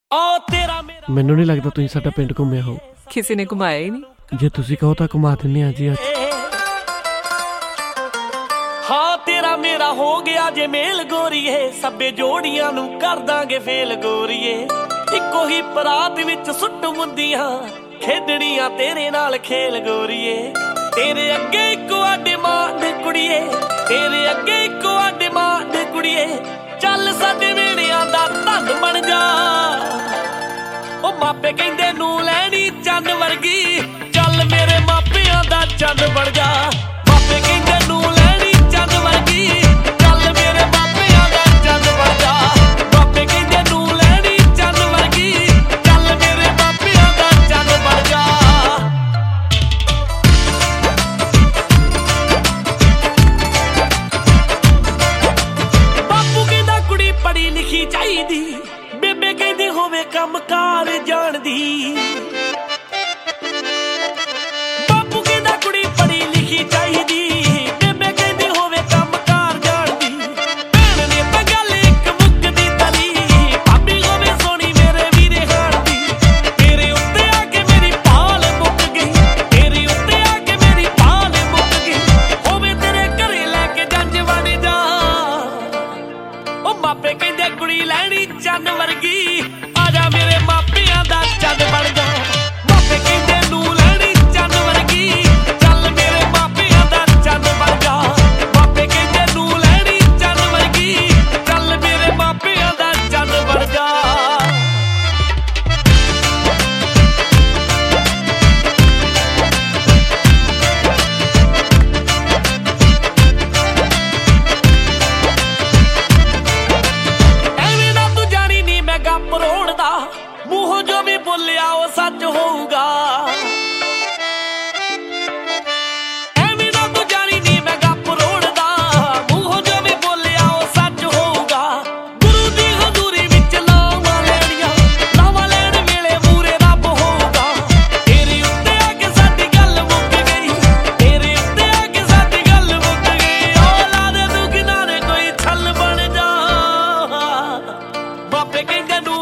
ਮੈਨੂੰ ਨਹੀਂ ਲੱਗਦਾ ਤੁਸੀਂ ਸਾਡਾ ਪਿੰਡ ਘੁੰਮਿਆ ਹੋ। ਕਿਸੇ ਨੇ ਘੁਮਾਇਆ ਹੀ ਨਹੀਂ। ਜੇ ਤੁਸੀਂ ਕਹੋ ਤਾਂ ਘੁਮਾ ਦਿੰਦੇ ਆ ਜੀ। ਹਾਂ ਤੇਰਾ ਮੇਰਾ ਹੋ ਗਿਆ ਜੇ ਮੇਲ ਗੋਰੀਏ, ਸਭੇ ਜੋੜੀਆਂ ਨੂੰ ਕਰ ਦਾਂਗੇ ਫੇਲ ਗੋਰੀਏ। ਇੱਕੋ ਹੀ ਪਰਾਤ ਵਿੱਚ ਸੁੱਟ ਮੁੰਦੀਆਂ ਖੇਡਣੀਆਂ ਤੇਰੇ ਨਾਲ ਖੇਲ ਗੋਰੀਏ। ਤੇਰੇ ਅੱਗੇ ਇੱਕੋ ਡਿਮਾਂਡ ਕੁੜੀਏ, ਤੇਰੇ ਅੱਗੇ ਇੱਕੋ ਡਿਮਾਂਡ ਕੁੜੀਏ। ਚੱਲ ਸਾਡੇ ਵੇੜਿਆਂ ਦਾ ਧੰਨ ਬਣ ਜਾ। ਉਹ ਮਾਪੇ ਕਹਿੰਦੇ ਨੂੰ ਲੈਣੀ ਚੰਨ ਵਰਗੀ, ਚੱਲ ਮੇਰੇ ਮਾਪਿਆਂ ਦਾ ਚੰਨ ਬਣ ਜਾ। ਮਾਪੇ ਕਹਿੰਦੇ ਨੂੰ ਲੈਣੀ ਚੰਨ ਵਰਗੀ, ਚੱਲ ਮੇਰੇ ਮਾਪਿਆਂ ਦਾ ਚੰਨ ਬਣ ਜਾ। ਮਾਪੇ ਕਹਿੰਦੇ ਨੂੰ ਲੈਣੀ ਚੰਨ ਵਰਗੀ, ਚੱਲ ਮੇਰੇ ਮਾਪਿਆਂ ਦਾ ਚੰਨ ਬਣ ਜਾ। ਬਾਪੂ ਕਹਿੰਦਾ ਕੁੜੀ ਪੜ੍ਹੀ ਲਿਖੀ ਚਾਹੀਦੀ, ਬੇਬੇ ਕਹਿੰਦੀ ਹੋਵੇ ਕੰਮ ਕਾਰ ਜਾਣਦੀ। ਬਾਪੂ ਕਹਿੰਦਾ ਕੁੜੀ ਪੜ੍ਹੀ ਲਿਖੀ ਚਾਹੀਦੀ, ਬੇਬੇ ਕਹਿੰਦੀ ਹੋਵੇ ਕੰਮ ਕਾਰ ਜਾਣਦੀ। ਭੈਣ ਨੇ ਤਾਂ ਗੱਲ ਇੱਕ ਮੁੱਕਦੀ ਤਲੀ, ਭਾਬੀ ਹੋਵੇ ਸੋਹਣੀ ਮੇਰੇ ਵੀਰੇ ਹਾਣ ਦੀ। ਤੇਰੇ ਉੱਤੇ ਆ ਕੇ ਮੇਰੀ ਪਾਲ ਮੁੱਕ ਗਈ, ਤੇਰੇ ਉੱਤੇ ਆ ਕੇ ਮੇਰੀ ਪਾਲ ਮੁੱਕ ਗਈ। ਹੋਵੇ ਤੇਰੇ ਘਰੇ ਲੈ ਕੇ ਜੰਝ ਬਣ ਜਾ। ਉਹ ਮਾਪੇ ਕਹਿੰਦੇ ਕੁੜੀ ਲੈਣੀ ਚੰਨ ਵਰਗੀ, ਆਜਾ ਮੇਰੇ ਮਾਪਿਆਂ ਦਾ ਚੰਨ ਬਣ ਜਾ। ਮਾਪੇ ਕਹਿੰਦੇ ਨੂੰ ਲੈਣੀ ਚੰਨ ਵਰਗੀ, ਚੱਲ ਮੇਰੇ ਮਾਪਿਆਂ ਦਾ ਚੰਨ ਬਣ ਜਾ। ਮਾਪੇ ਕਹਿੰਦੇ ਨੂੰ ਲੈਣੀ ਚੰਨ ਵਰਗੀ, ਚੱਲ ਮੇਰੇ ਮਾਪਿਆਂ ਦਾ ਚੰਨ ਬਣ ਜਾ। ਐਵੇਂ ਨਾ ਤੂੰ ਜਾਣੀ ਨੀ ਮੈਂ ਗੱਪ ਰੋੜਦਾ, ਮੂੰਹੋਂ ਜੋ ਵੀ ਬੋਲਿਆ ਉਹ ਸੱਚ ਹੋਊਗਾ। ਐਵੇਂ ਨਾ ਤੂੰ ਜਾਣੀ ਨੀ ਮੈਂ ਗੱਪ ਰੋੜਦਾ, ਮੂੰਹੋਂ ਜੋ ਵੀ ਬੋਲਿਆ ਉਹ ਸੱਚ ਹੋਊਗਾ। ਗੁਰੂ ਦੀ ਹਜ਼ੂਰੀ ਵਿੱਚ ਲਾਵਾਂ ਲੈਣੀਆਂ, ਲਾਵਾਂ ਲੈਣ ਵੇਲੇ ਮੂਰੇ ਰੱਬ ਹੋਊਗਾ। ਤੇਰੇ ਉੱਤੇ ਆ ਕੇ ਸਾਡੀ ਗੱਲ ਮੁੱਕ ਗਈ, ਤੇਰੇ ਉੱਤੇ ਆ ਕੇ ਸਾਡੀ ਗੱਲ ਮੁੱਕ ਗਈ। ਉਹ ਲਾ ਦੇ ਤੂੰ ਕਿਨਾਰੇ ਕੋਈ ਛੱਲ ਬਣ ਜਾ। ਮਾਪੇ ਕਹਿੰਦੇ ਨੂੰ